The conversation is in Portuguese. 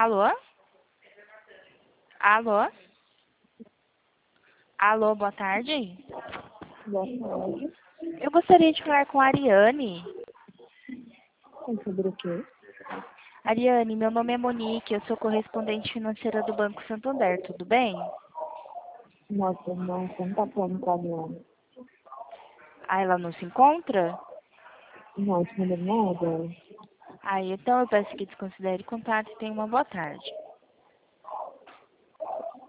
Alô? Alô? Alô, boa tarde. Boa tarde. Eu gostaria de falar com a Ariane. É sobre o quê? Ariane, meu nome é Monique, eu sou correspondente financeira do Banco Santander, tudo bem? Nossa, não, você não tá falando com a Adriana. Ah, ela não se encontra? Não, esse número não é dela. Ah, então eu peço que desconsidere o contato e tenha uma boa tarde.